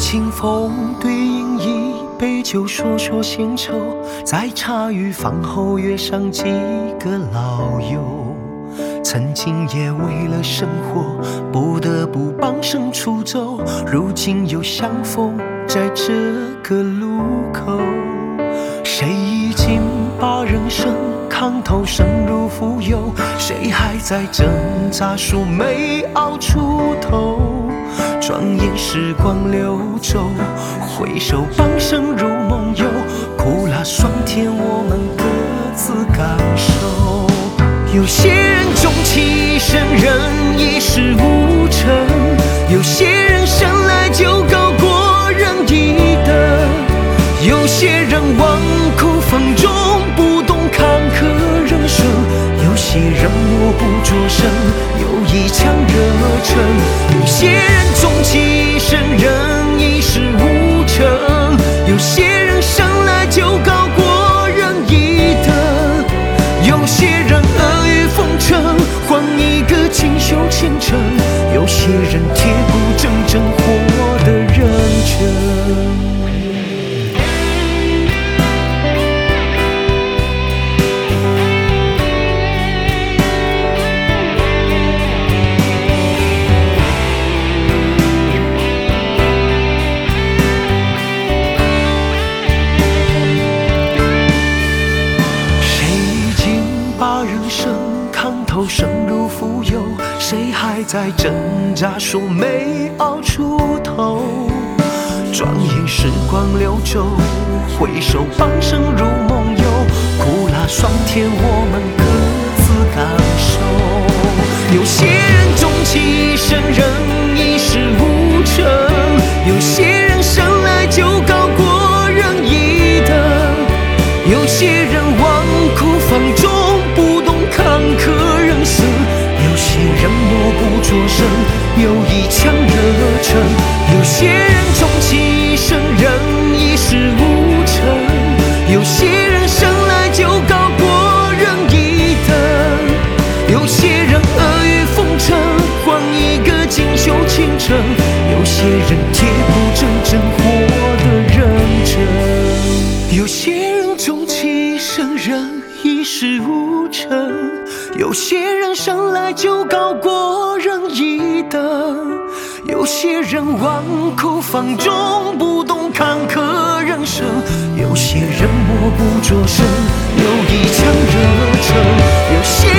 清风对饮一杯酒，说说闲愁，在茶余饭后约上几个老友。曾经也为了生活不得不帮声出走，如今又相逢在这个路口。谁已经把人生看透，深入富有，谁还在挣扎说没熬出头。转眼时光流走，回首半生如梦游，苦辣酸甜我们各自感受。有些人终其一生人一事无成，有些人生来就高过人一等，有些人顽苦风中不懂坎坷人生，有些人默不作声有一腔热忱。有些人终其一生人一事无成，有些人生来就高过人一等，有些人阿谀奉承换一个锦绣前程，有些人铁骨铮铮活得认真。深入富有，谁还在挣扎说没熬出头。转眼时光流走，回首半生如梦游，苦辣酸甜我们各自感受。有些人终其一生人一事无成，有些人生来就高过人一等，有些人顽苦放纵不懂坎坷人生，有些人默不作声有一腔热忱，有些人终其一生人一事无成，有些人生来就高过人一等，有些人阿谀奉承换一个锦绣前程，有些人铁骨铮铮活得认真。有些人终其一生人一事无成，有些人生来就高过人一等，有些人顽苦放纵不懂坎坷人生，有些人默不作声有一腔热忱，有些